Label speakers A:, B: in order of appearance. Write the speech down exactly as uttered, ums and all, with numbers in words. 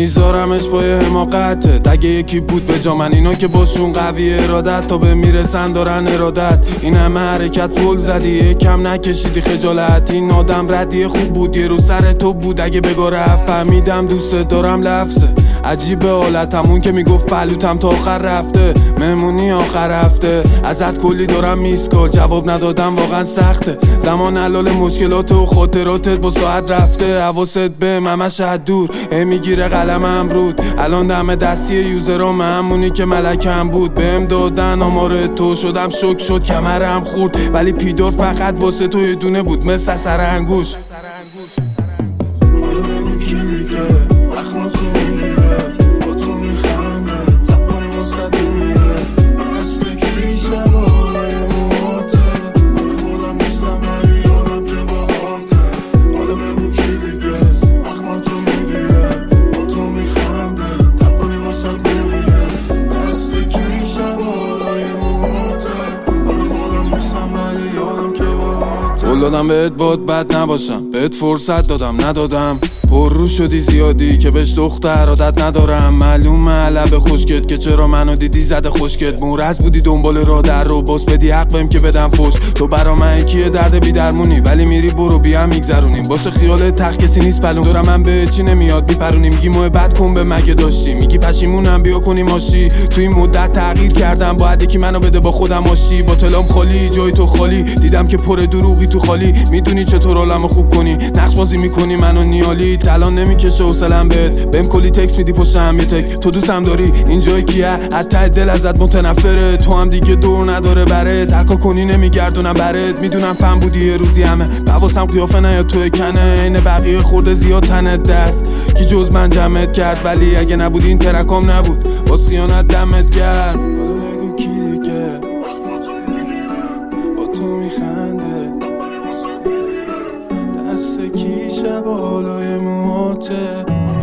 A: میذارمش پای حماقتت. اگه یکی بود به جا من، اینا که باشون قوی ارادت تا به میرسن دارن ارادت. این همه حرکت فول زدی یکم نکشیدی خجالت. این آدم ردی خوب بود یه رو سر تو بود اگه بگا رفت. فهمیدم دوست دارم لفظه عجیبه حالتم، اون که میگفت بلوتم تا آخر رفته. مهمونی آخر هفته ازت کلی دارم میس کن، جواب ندادم واقعا سخته. زمان حلال مشکلات و خاطراتت با ساعت رفته. حواست به همش دور ای میگیره قلمم رود. الان دم دستی یوزرام همونی که ملکم بود. بهم دادن آمار تو شدم شک شد کمرم خورد. ولی پیدار فقط واسه تو یه دونه بود مثل سر انگوش. قول دادم بهت باد بد نباشم، بهت فرصت دادم ندادم. پر رو شدی زیادی که بهش دختر عادت ندارم. معلومه لب خشکت که چرا منو دیدی زده خشکت. مورز بودی دنبال راه در رو باز بدی حق بهم که بدم فوش. تو برا من کیه درد بی درمونی ولی میری برو بیا میگذرونیم. واسه خیال تخت کسی نیست پلون دارم من به چی نمیاد میپرونی. میگی محبت کن به مگه داشتی، میگی پشیمونم بیا کنیم آشی. تو این مدت تغییر کردم باید یکی منو بده با خودم آشتی. با تلام خالی جای تو خالی دیدم که پر دروغی تو خالی. میدونی چطور حالمو خوب کنی نقش بازی میکنی منو نیالی. الان نمیکشه حوصله‌ام بهت بهم کلی تکس میدی پشتم یه تک. تو دوستم داری این جای کیه از ته دل ازت متنفره. تو هم دیگه دور نداره برات ترکا کنی نمیگردونم برات. میدونم فهم بودی یه روزی همه بواسم قیافه نیاد تو کنه. عین بقیه خورده زیاد تنت دست کی جز من جمعت کرد. ولی اگه نبودی این ترکام نبود باز خیانت دمت کرد. حالا بگو کی دیگه با تو میخنده دست کی شب بالای موهاته.